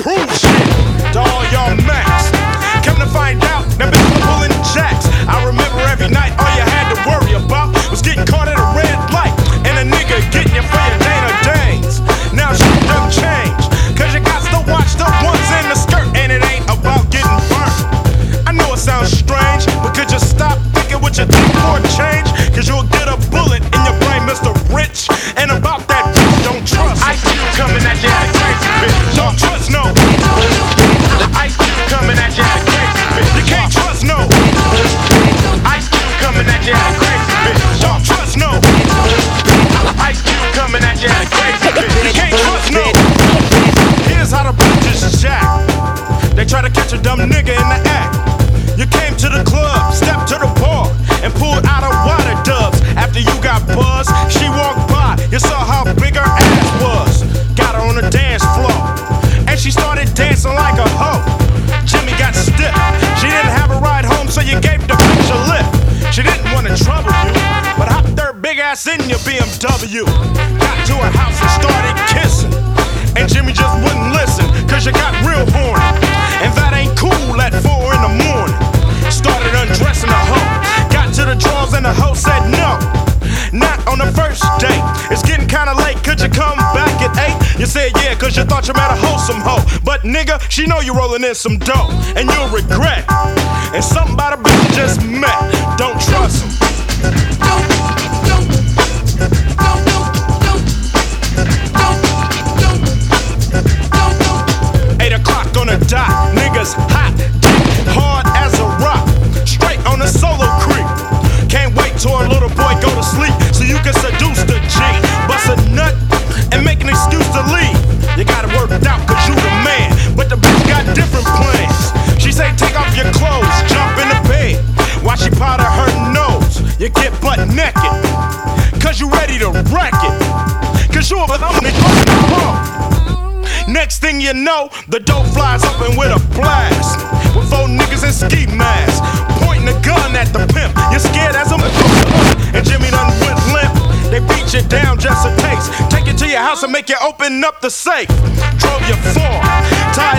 cruise shit to all y'all max. Come to find out, that bitch was pulling jacks. I remember every night all you had to worry about was getting caught at a red light and a nigga getting you for your Dana Danes. Now shit done changed, cause you got to watch the ones in the skirt, and it ain't about getting burnt. I know it sounds strange, but could you stop thinking what you think for a change? Cause you'll get a bullet in your brain, Mr. Rich. And about that bitch, don't trust. Ice Cube coming at you like crazy bitch. Don't trust no. Ice Cube coming at you like crazy bitch. You can't trust no. Ice Cube coming at you like crazy bitch. Don't trust no. Ice Cube coming at you like crazy bitch. You can't trust no. Here's how the bitches jack. They try to catch a dumb nigga in the act. You came to the club, stepped to the bar, and pulled out a water dubs. After you got buzzed, she walked by. You saw how big her ass was. Got her on the dance floor, and she started dancing like a hoe. Jimmy got stiff. She didn't have a ride home, so you gave the bitch a lift. She didn't want to trouble you, but hopped her big ass in your BMW. Got to her house and started kissing, and Jimmy just wouldn't listen, cause you got real horny. And that ain't cool at 4 in the morning. Started undressing the hoe. Got to the drawers and the hoe said no. Not on the first date. It's getting kinda late, could you come back at 8? You said yeah, cause you thought you met a wholesome hoe. But nigga, she know you rolling in some dough, and you'll regret. And something about a bitch you just met. Don't trust him. 8 o'clock on the dot, niggas hot, dick hard as a rock, straight on the solo creep. Can't wait till a little boy go to sleep so you can seduce the G. Bust a nut and make an excuse to leave. You got it worked out cause you the man, but the bitch got different plans. She say take off your clothes, jump in the bed. While she powder her nose, you get butt naked, cause you ready to wreck it. Cause you a next thing you know, the dope flies open with a blast, with 4 niggas in ski masks, pointing a gun at the pimp. You're scared as a and Jimmy done went limp. They beat you down just a taste. Take you to your house and make you open up the safe. Drove you far, tied